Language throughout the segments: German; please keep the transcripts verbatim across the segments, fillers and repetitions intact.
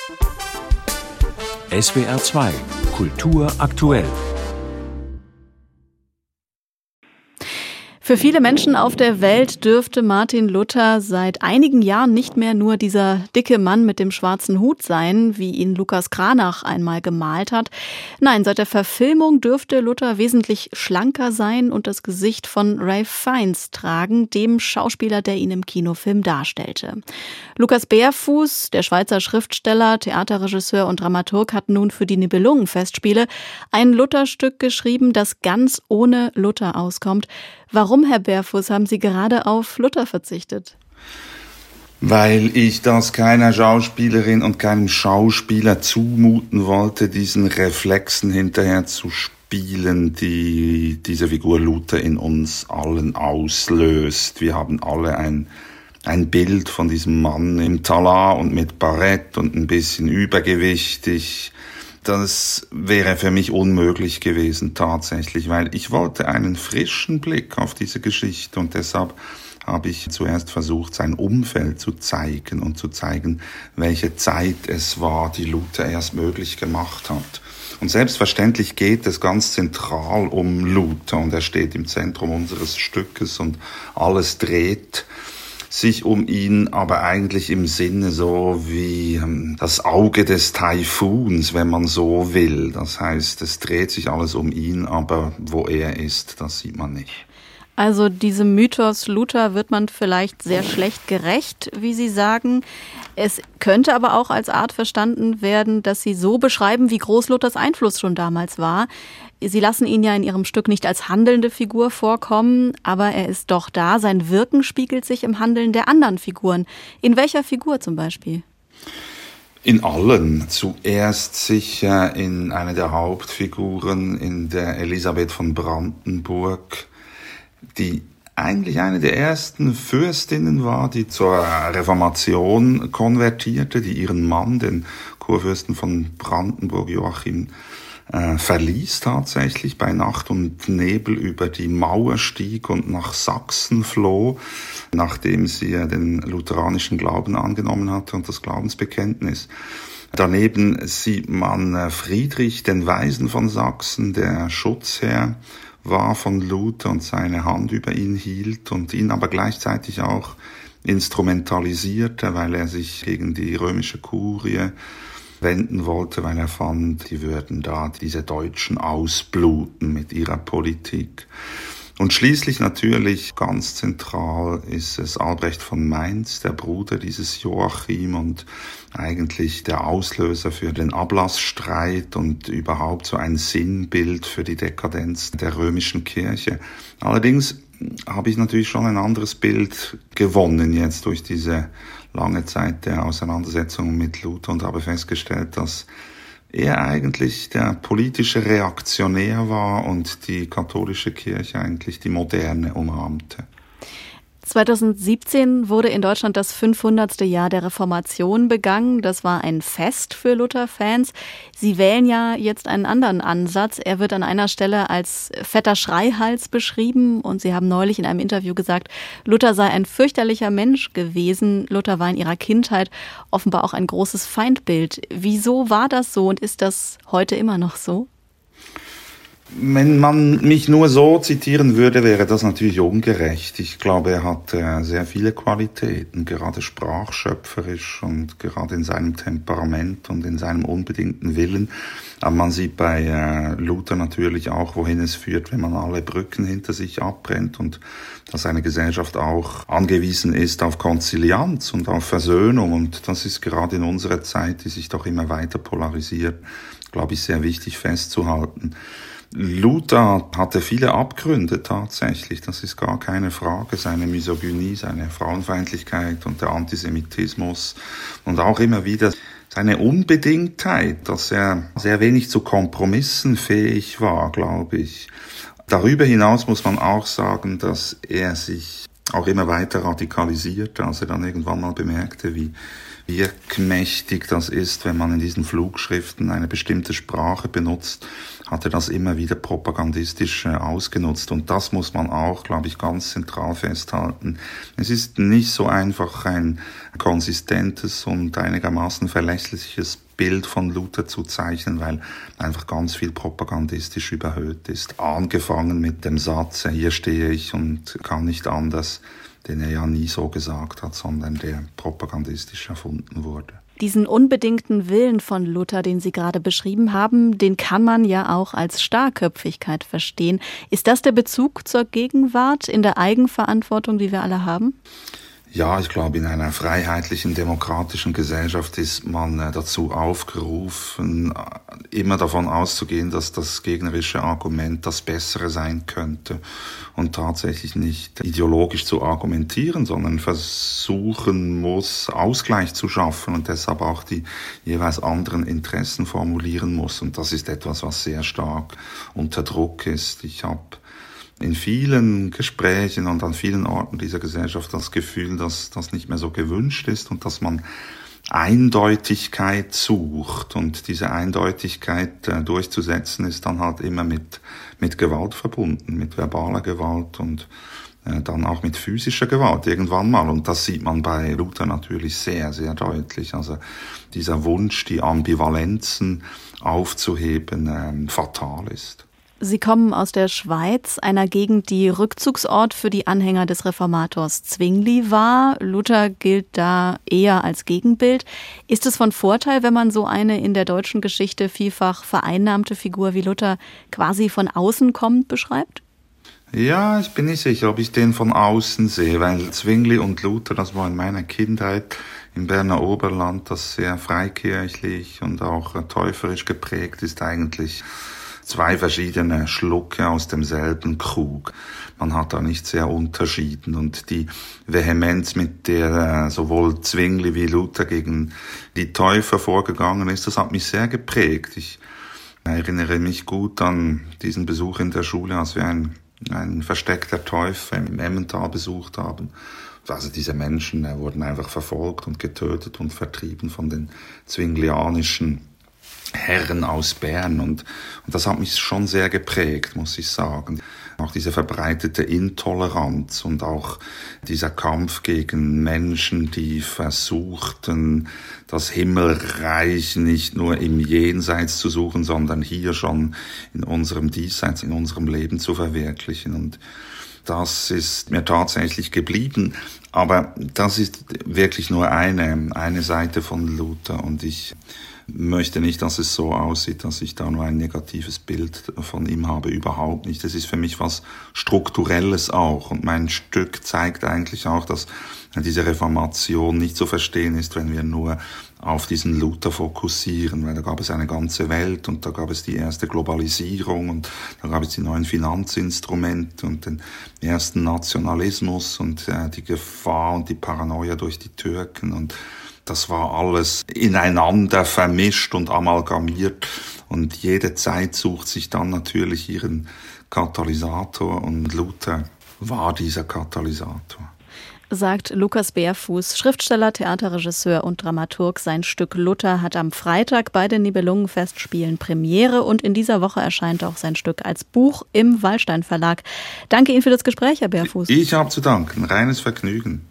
S W R zwei Kultur aktuell. Für viele Menschen auf der Welt dürfte Martin Luther seit einigen Jahren nicht mehr nur dieser dicke Mann mit dem schwarzen Hut sein, wie ihn Lukas Cranach einmal gemalt hat. Nein, seit der Verfilmung dürfte Luther wesentlich schlanker sein und das Gesicht von Ralph Fiennes tragen, dem Schauspieler, der ihn im Kinofilm darstellte. Lukas Bärfuß, der Schweizer Schriftsteller, Theaterregisseur und Dramaturg, hat nun für die Nibelungenfestspiele ein Lutherstück geschrieben, das ganz ohne Luther auskommt. Warum, Herr Bärfuß, haben Sie gerade auf Luther verzichtet? Weil ich das keiner Schauspielerin und keinem Schauspieler zumuten wollte, diesen Reflexen hinterher zu spielen, die diese Figur Luther in uns allen auslöst. Wir haben alle ein, ein Bild von diesem Mann im Talar und mit Barett und ein bisschen übergewichtig. Das wäre für mich unmöglich gewesen tatsächlich, weil ich wollte einen frischen Blick auf diese Geschichte und deshalb habe ich zuerst versucht, sein Umfeld zu zeigen und zu zeigen, welche Zeit es war, die Luther erst möglich gemacht hat. Und selbstverständlich geht es ganz zentral um Luther und er steht im Zentrum unseres Stückes und alles dreht sich um ihn, aber eigentlich im Sinne so wie das Auge des Taifuns, wenn man so will. Das heißt, es dreht sich alles um ihn, aber wo er ist, das sieht man nicht. Also diesem Mythos Luther wird man vielleicht sehr schlecht gerecht, wie Sie sagen. Es könnte aber auch als Art verstanden werden, dass Sie so beschreiben, wie groß Luthers Einfluss schon damals war. Sie lassen ihn ja in Ihrem Stück nicht als handelnde Figur vorkommen, aber er ist doch da. Sein Wirken spiegelt sich im Handeln der anderen Figuren. In welcher Figur zum Beispiel? In allen. Zuerst sicher in einer der Hauptfiguren, in der Elisabeth von Brandenburg, die eigentlich eine der ersten Fürstinnen war, die zur Reformation konvertierte, die ihren Mann, den Kurfürsten von Brandenburg, Joachim, äh, verließ tatsächlich, bei Nacht und Nebel über die Mauer stieg und nach Sachsen floh, nachdem sie den lutheranischen Glauben angenommen hatte und das Glaubensbekenntnis. Daneben sieht man Friedrich, den Weisen von Sachsen, der Schutzherr war von Luther und seine Hand über ihn hielt und ihn aber gleichzeitig auch instrumentalisierte, weil er sich gegen die römische Kurie wenden wollte, weil er fand, die würden da diese Deutschen ausbluten mit ihrer Politik. Und schließlich natürlich ganz zentral ist es Albrecht von Mainz, der Bruder dieses Joachim und eigentlich der Auslöser für den Ablassstreit und überhaupt so ein Sinnbild für die Dekadenz der römischen Kirche. Allerdings habe ich natürlich schon ein anderes Bild gewonnen jetzt durch diese lange Zeit der Auseinandersetzung mit Luther und habe festgestellt, dass er eigentlich der politische Reaktionär war und die katholische Kirche eigentlich die moderne umrahmte. zweitausendsiebzehn wurde in Deutschland das fünfhundertste Jahr der Reformation begangen. Das war ein Fest für Luther-Fans. Sie wählen ja jetzt einen anderen Ansatz. Er wird an einer Stelle als fetter Schreihals beschrieben und Sie haben neulich in einem Interview gesagt, Luther sei ein fürchterlicher Mensch gewesen. Luther war in ihrer Kindheit offenbar auch ein großes Feindbild. Wieso war das so und ist das heute immer noch so? Wenn man mich nur so zitieren würde, wäre das natürlich ungerecht. Ich glaube, er hat äh, sehr viele Qualitäten, gerade sprachschöpferisch und gerade in seinem Temperament und in seinem unbedingten Willen. Aber man sieht bei äh, Luther natürlich auch, wohin es führt, wenn man alle Brücken hinter sich abbrennt und dass eine Gesellschaft auch angewiesen ist auf Konzilianz und auf Versöhnung. Und das ist gerade in unserer Zeit, die sich doch immer weiter polarisiert, glaube ich, sehr wichtig festzuhalten. Luther hatte viele Abgründe tatsächlich, das ist gar keine Frage. Seine Misogynie, seine Frauenfeindlichkeit und der Antisemitismus und auch immer wieder seine Unbedingtheit, dass er sehr wenig zu Kompromissen fähig war, glaube ich. Darüber hinaus muss man auch sagen, dass er sich auch immer weiter radikalisierte, als er dann irgendwann mal bemerkte, wie wirkmächtig das ist, wenn man in diesen Flugschriften eine bestimmte Sprache benutzt, hat er das immer wieder propagandistisch ausgenutzt. Und das muss man auch, glaube ich, ganz zentral festhalten. Es ist nicht so einfach, ein konsistentes und einigermaßen verlässliches Bild von Luther zu zeichnen, weil einfach ganz viel propagandistisch überhöht ist. Angefangen mit dem Satz, hier stehe ich und kann nicht anders, den er ja nie so gesagt hat, sondern der propagandistisch erfunden wurde. Diesen unbedingten Willen von Luther, den Sie gerade beschrieben haben, den kann man ja auch als Starrköpfigkeit verstehen. Ist das der Bezug zur Gegenwart in der Eigenverantwortung, die wir alle haben? Ja, ich glaube, in einer freiheitlichen, demokratischen Gesellschaft ist man dazu aufgerufen, immer davon auszugehen, dass das gegnerische Argument das Bessere sein könnte und tatsächlich nicht ideologisch zu argumentieren, sondern versuchen muss, Ausgleich zu schaffen und deshalb auch die jeweils anderen Interessen formulieren muss. Und das ist etwas, was sehr stark unter Druck ist. Ich habe in vielen Gesprächen und an vielen Orten dieser Gesellschaft das Gefühl, dass das nicht mehr so gewünscht ist und dass man Eindeutigkeit sucht. Und diese Eindeutigkeit äh, durchzusetzen ist dann halt immer mit, mit Gewalt verbunden, mit verbaler Gewalt und äh, dann auch mit physischer Gewalt irgendwann mal. Und das sieht man bei Luther natürlich sehr, sehr deutlich. Also dieser Wunsch, die Ambivalenzen aufzuheben, äh, fatal ist. Sie kommen aus der Schweiz, einer Gegend, die Rückzugsort für die Anhänger des Reformators Zwingli war. Luther gilt da eher als Gegenbild. Ist es von Vorteil, wenn man so eine in der deutschen Geschichte vielfach vereinnahmte Figur wie Luther quasi von außen kommend beschreibt? Ja, ich bin nicht sicher, ob ich den von außen sehe, weil Zwingli und Luther, das war in meiner Kindheit im Berner Oberland, das sehr freikirchlich und auch täuferisch geprägt ist, eigentlich zwei verschiedene Schlucke aus demselben Krug. Man hat da nicht sehr unterschieden und die Vehemenz, mit der sowohl Zwingli wie Luther gegen die Täufer vorgegangen ist, das hat mich sehr geprägt. Ich erinnere mich gut an diesen Besuch in der Schule, als wir ein, ein Versteck der Täufer im Emmental besucht haben. Also diese Menschen wurden einfach verfolgt und getötet und vertrieben von den zwinglianischen Herren aus Bern und, und das hat mich schon sehr geprägt, muss ich sagen. Auch diese verbreitete Intoleranz und auch dieser Kampf gegen Menschen, die versuchten, das Himmelreich nicht nur im Jenseits zu suchen, sondern hier schon in unserem Diesseits, in unserem Leben zu verwirklichen. Und das ist mir tatsächlich geblieben. Aber das ist wirklich nur eine, eine Seite von Luther und ich möchte nicht, dass es so aussieht, dass ich da nur ein negatives Bild von ihm habe, überhaupt nicht. Es ist für mich was Strukturelles auch und mein Stück zeigt eigentlich auch, dass diese Reformation nicht zu verstehen ist, wenn wir nur auf diesen Luther fokussieren, weil da gab es eine ganze Welt und da gab es die erste Globalisierung und da gab es die neuen Finanzinstrumente und den ersten Nationalismus und äh, die Gefahr und die Paranoia durch die Türken und das war alles ineinander vermischt und amalgamiert und jede Zeit sucht sich dann natürlich ihren Katalysator und Luther war dieser Katalysator. Sagt Lukas Bärfuß, Schriftsteller, Theaterregisseur und Dramaturg. Sein Stück Luther hat am Freitag bei den Nibelungenfestspielen Premiere und in dieser Woche erscheint auch sein Stück als Buch im Wallstein Verlag. Danke Ihnen für das Gespräch, Herr Bärfuß. Ich habe zu danken, reines Vergnügen.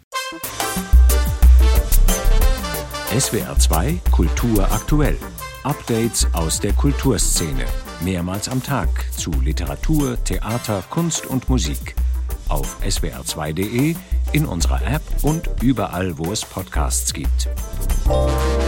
S W R zwei Kultur aktuell. Updates aus der Kulturszene. Mehrmals am Tag zu Literatur, Theater, Kunst und Musik. Auf S W R zwei punkt de, in unserer App und überall, wo es Podcasts gibt.